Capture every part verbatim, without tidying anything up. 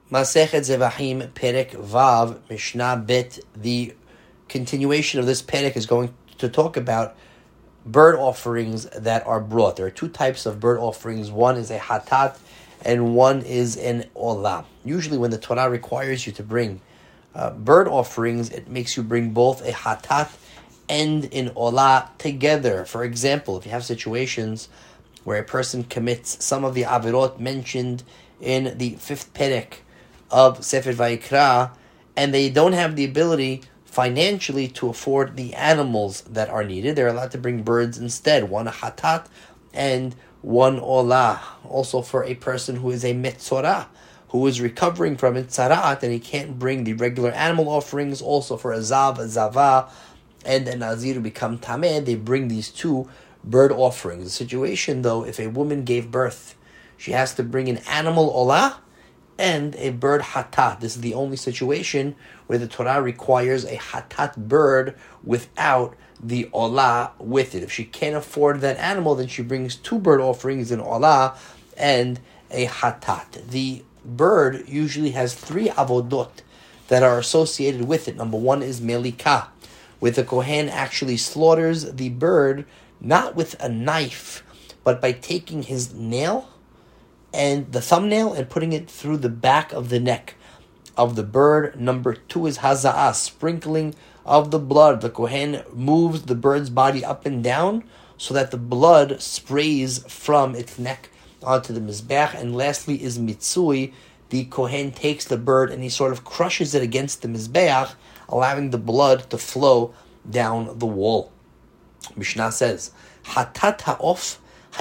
Masechet Zevachim Perek Vav Mishnah Bet. The continuation of this perek is going to talk about bird offerings that are brought. There are two types of bird offerings. One is a hatat and one is an olah. Usually when the Torah requires you to bring uh, bird offerings, it makes you bring both a hatat and an olah together. For example, if you have situations where a person commits some of the avirot mentioned in the fifth perek of Sefer Vayikra, and they don't have the ability financially to afford the animals that are needed, they're allowed to bring birds instead, one a hatat and one olah. Also for a person who is a metzorah, who is recovering from itzarat, and he can't bring the regular animal offerings, also for a zav, a zava, and a nazir who become tameh, they bring these two bird offerings. The situation though, if a woman gave birth, she has to bring an animal olah and a bird hatat. This is the only situation where the Torah requires a hatat bird without the olah with it. If she can't afford that animal, then she brings two bird offerings, an olah and a hatat. The bird usually has three avodot that are associated with it. Number one is melika, where the kohen actually slaughters the bird not with a knife, but by taking his nail and the thumbnail and putting it through the back of the neck of the bird. Number two is haza'ah, sprinkling of the blood. The kohen moves the bird's body up and down so that the blood sprays from its neck onto the mizbeach. And lastly is mitzui. The kohen takes the bird and he sort of crushes it against the mizbeach, allowing the blood to flow down the wall. Mishnah says, hatat ha'of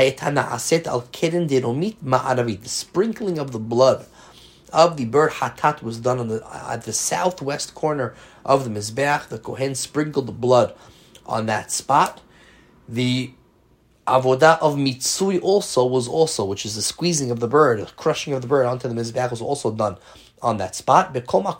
the sprinkling of the blood of the bird hatat was done on the at the southwest corner of the mizbeach. The kohen sprinkled the blood on that spot. The avodah of mitzui also was also, which is the squeezing of the bird, the crushing of the bird onto the mizbeach, was also done on that spot. But if, and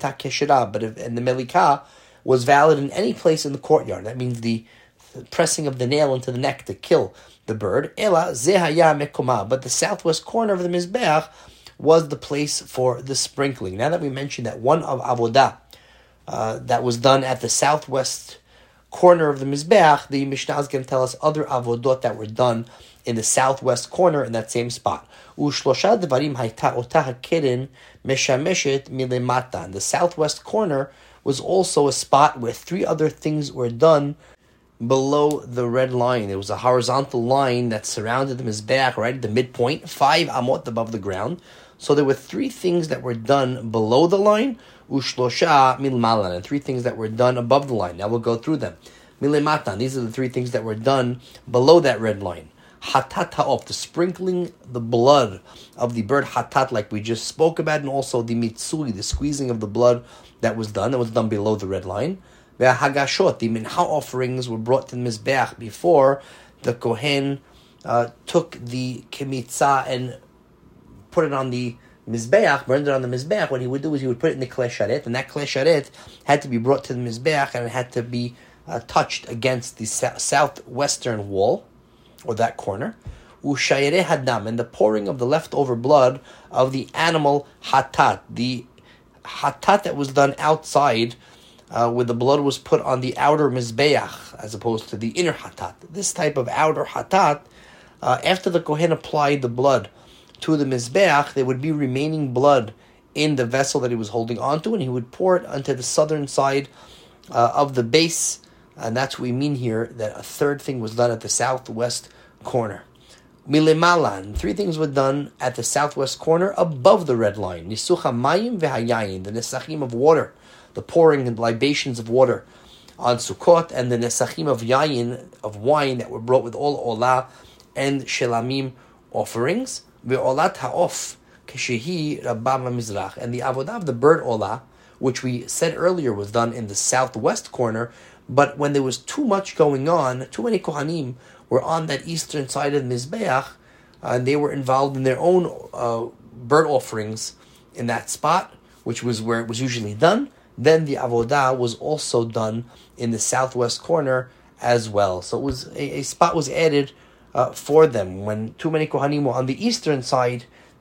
the melika was valid in any place in the courtyard. That means the pressing of the nail into the neck to kill the bird. Ela zehaya mekoma, but the southwest corner of the mizbeach was the place for the sprinkling. Now that we mentioned that one of avodah uh, that was done at the southwest corner of the mizbeach, the Mishnah is going to tell us other avodot that were done in the southwest corner in that same spot. Ushlosha devarim hayta ota hakeren meshameshet milemata. The southwest corner was also a spot where three other things were done below the red line. There was a horizontal line that surrounded the mizbeach right at the midpoint, five amot above the ground. So there were three things that were done below the line, ushlosha milmalan, and three things that were done above the line. Now we'll go through them. Milematan, these are the three things that were done below that red line. Hatat ha'of, the sprinkling the blood of the bird hatat, like we just spoke about, and also the mitzui, the squeezing of the blood that was done, that was done below the red line. The hagashot, the mincha offerings, were brought to the mizbeach before the kohen uh, took the kemitzah and put it on the mizbeach, burned it on the mizbeach. What he would do is he would put it in the klei sharet, and that klei sharet had to be brought to the mizbeach, and it had to be uh, touched against the so- southwestern wall, or that corner. Ushayere hadam, and the pouring of the leftover blood of the animal hatat, the hatat that was done outside, Uh, where the blood was put on the outer mizbeach as opposed to the inner hatat. This type of outer hatat, uh, after the kohen applied the blood to the mizbeach, there would be remaining blood in the vessel that he was holding onto, and he would pour it onto the southern side uh, of the base. And that's what we mean here, that a third thing was done at the southwest corner. Milemalan, three things were done at the southwest corner above the red line. Nisucha mayim vehayayin, the nesachim of water, the pouring and libations of water on Sukkot, and the nesachim of yayin, of wine, that were brought with all olah and shelamim offerings. Ve'olat ha'of keshehi rabam mizrach, and the avodah of the bird olah, which we said earlier was done in the southwest corner, but when there was too much going on, too many kohanim were on that eastern side of the mizbeach, uh, and they were involved in their own uh, bird offerings in that spot, which was where it was usually done. Then the avodah was also done in the southwest corner as well. So it was a, a spot was added uh, for them. When too many kohanim were on the eastern side,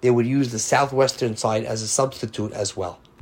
they would use the southwestern side as a substitute as well.